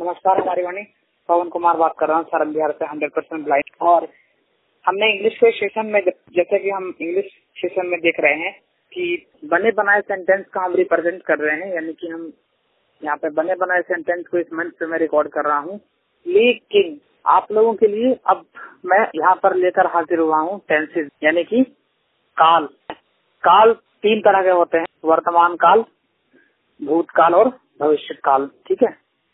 नमस्कार हमारी वाणी, पवन कुमार बात कर रहा हूँ सारण बिहार से 100% ब्लाइंड। और हमने इंग्लिश के सेशन में जैसे कि हम इंग्लिश सेशन में देख रहे हैं कि बने बनाए सेंटेंस का हम रिप्रेजेंट कर रहे हैं, यानी कि हम यहाँ पे बने बनाए सेंटेंस को इस मंच पे मैं रिकॉर्ड कर रहा हूँ। लेकिन आप लोगों के लिए अब मैं यहाँ पर लेकर हाजिर हुआ हूँ टेंसेज, यानी कि काल। काल 3 तरह के होते हैं, वर्तमान काल, भूतकाल और भविष्य काल। ठीक है,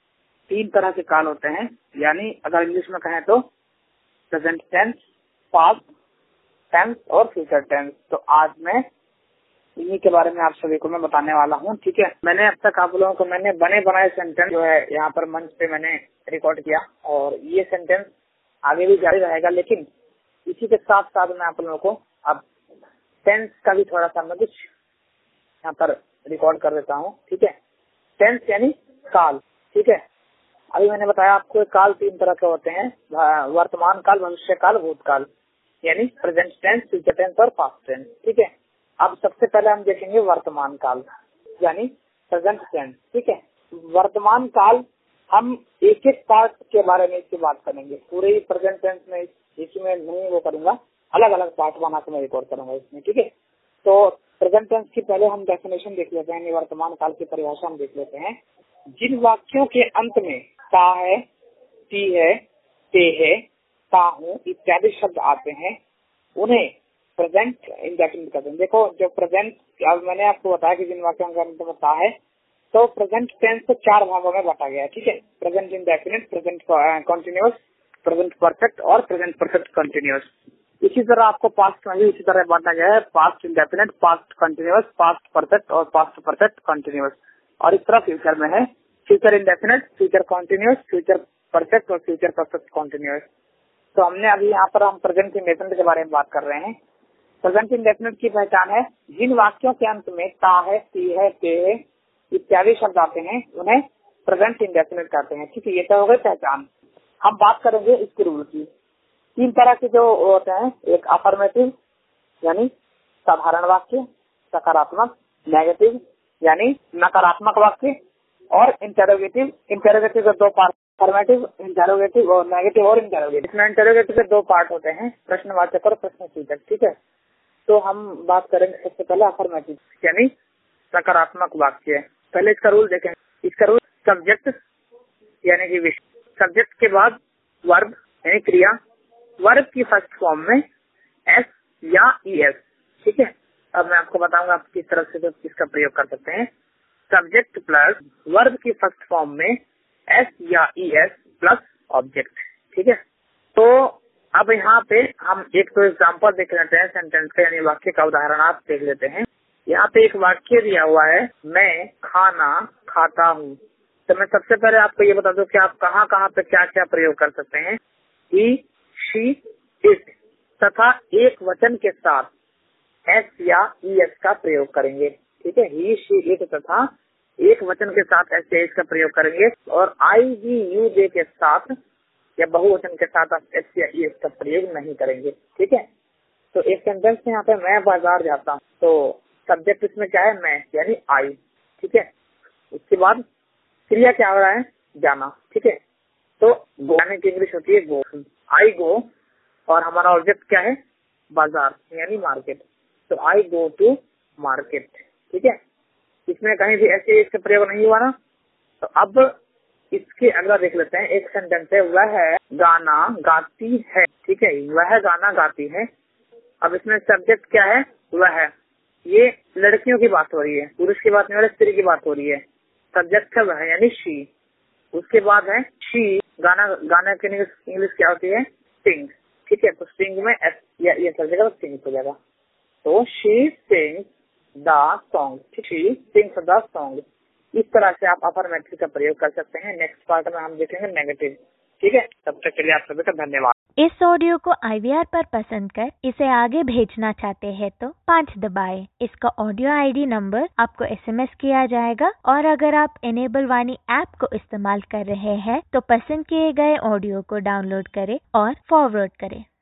3 तरह के काल होते हैं, यानी अगर इंग्लिश में कहें तो प्रेजेंट टेंस, पास्ट टेंस और फ्यूचर टेंस। तो आज मैं इन्हीं के बारे में आप सभी को मैं बताने वाला हूँ। ठीक है, मैंने अब तक आप लोगों को मैंने बने बनाए सेंटेंस जो है यहाँ पर मंच पे मैंने रिकॉर्ड किया, और ये सेंटेंस आगे भी जारी रहेगा। लेकिन इसी के साथ साथ मैं आप लोगों को अब टेंस का भी थोड़ा सा मैं कुछ यहाँ पर रिकॉर्ड कर देता हूँ। ठीक है, टेंस यानी काल। ठीक है, अभी मैंने बताया आपको काल 3 तरह के होते हैं, वर्तमान काल, भविष्य काल, भूतकाल, यानी प्रेजेंट टेंस, फ्यूचर टेंस और पास्ट टेंस। ठीक है, अब सबसे पहले हम देखेंगे वर्तमान काल यानी प्रेजेंट टेंस। ठीक है, वर्तमान काल हम एक एक पार्ट के बारे में इसकी बात करेंगे, पूरे ही प्रेजेंट टेंस में इसमें नहीं वो करूंगा, अलग अलग पार्ट बना के मैं रिकॉर्ड करूंगा इसमें। ठीक है, तो प्रेजेंट टेंस की पहले हम डेफिनेशन देख लेते हैं, वर्तमान काल की परिभाषा हम देख लेते हैं। जिन वाक्यों के अंत में ता है, ती है, ते है, ता हूँ इत्यादि शब्द आते हैं उन्हें प्रेजेंट इंडेफिनिट कहते हैं। देखो, जो प्रेजेंट, अब मैंने आपको बताया कि जिन वाक्यों के अंत में ता है, तो प्रेजेंट टेंस को 4 भागों में बांटा गया है। ठीक है, present indefinite, present continuous, present perfect और प्रेजेंट परफेक्ट कंटिन्यूअस। इसी तरह आपको पास्ट में भी इसी तरह बांटा गया है, past indefinite, past continuous, past perfect और पास्ट परफेक्ट कंटिन्यूअस। और इस तरह फ्यूचर में है future indefinite, future continuous, future perfect और फ्यूचर परफेक्ट कंटिन्यूअस। तो हमने अभी यहाँ पर हम प्रेजेंट इंडेफिनिट के बारे में बात कर रहे हैं। प्रेजेंट इंडेफिनिट की पहचान है, जिन वाक्यों के अंत में ता है, ती है, ते है इत्यादि शब्द आते हैं उन्हें प्रेजेंट इंडेफिनिट कहते हैं। ठीक है, ये तो हो गई पहचान। हम बात करेंगे इसके रूल की। 3 तरह के जो होते हैं, एक अफर्मेटिव यानी साधारण वाक्य, सकारात्मक, नेगेटिव यानी नकारात्मक वाक्य, और इंटेरोगेटिव। इंटेरोगेटिव के 2 पार्ट, अफर्मेटिव, इंटेरोगेटिव और नेगेटिव और इंटेरोगेटिव। इसमें इंटेरोगेटिव के 2 पार्ट होते हैं, प्रश्नवाचक और प्रश्नसूचक। ठीक है, तो हम बात करेंगे सबसे पहले अफर्मेटिव यानी सकारात्मक वाक्य। पहले इसका रूल देखें। इसका रूल सब्जेक्ट यानी कि विषय, सब्जेक्ट के बाद वर्ब यानी क्रिया, वर्ब की फर्स्ट फॉर्म में एस या ईएस। ठीक है, अब मैं आपको बताऊंगा आप किस तरह से इसका प्रयोग कर सकते हैं। सब्जेक्ट प्लस वर्ब की फर्स्ट फॉर्म में एस या ईएस प्लस ऑब्जेक्ट। ठीक है, तो अब यहाँ पे हम एक तो एग्जाम्पल देख लेते हैं सेंटेंस का, यानी वाक्य का उदाहरण आप देख लेते हैं। यहाँ पे एक वाक्य दिया हुआ है, मैं खाना खाता हूँ। तो मैं सबसे पहले आपको ये बता दूं कि आप कहाँ कहाँ पे क्या क्या प्रयोग कर सकते हैं। ही, शी, इट तथा एक वचन के साथ एस या ईएस का प्रयोग करेंगे। ठीक है, ही, शी, इट तथा एक वचन के साथ एस या ईएस का प्रयोग करेंगे, और आई, वी, यू, दे के साथ या बहुवचन के साथ आप एस या ईएस का प्रयोग नहीं करेंगे। ठीक है, तो एक सेंटेंस में यहाँ पे मैं बाजार जाता हूँ, तो सब्जेक्ट इसमें क्या है, मैं यानी आई। ठीक है, उसके बाद क्रिया क्या हो रहा है, जाना। ठीक है, तो जाने की इंग्लिश होती है गो, आई गो, और हमारा ऑब्जेक्ट क्या है, बाजार यानी मार्केट। तो आई गो टू मार्केट। ठीक है, इसमें कहीं भी ऐसे इसका प्रयोग नहीं हुआ ना। तो अब इसके अगला देख लेते हैं, एक सेंटेंस है, वह गाना गाती है। ठीक है, वह गाना गाती है। अब इसमें सब्जेक्ट क्या है, वह, ये लड़कियों की बात हो रही है, पुरुष की बात नहीं हो रही, स्त्री की बात हो रही है। सब्जेक्ट है वह यानी शी। उसके बाद है शी, गाना, गाना की इंग्लिश क्या होती है, सिंग। ठीक है, तो सिंग में एस या ये सब जगह सिंग हो जाएगा। तो she sings the song, she sings the song. इस तरह से आप अफर्मेटिव का प्रयोग कर सकते हैं। नेक्स्ट पार्ट में हम देखेंगे नेगेटिव। ठीक है, तब तक के लिए आप सभी का धन्यवाद। इस ऑडियो को IVR पर पसंद कर इसे आगे भेजना चाहते हैं तो 5 दबाएं। इसका ऑडियो ID नंबर आपको SMS किया जाएगा, और अगर आप इनेबल वाणी ऐप को इस्तेमाल कर रहे हैं तो पसंद किए गए ऑडियो को डाउनलोड करें और फॉरवर्ड करें।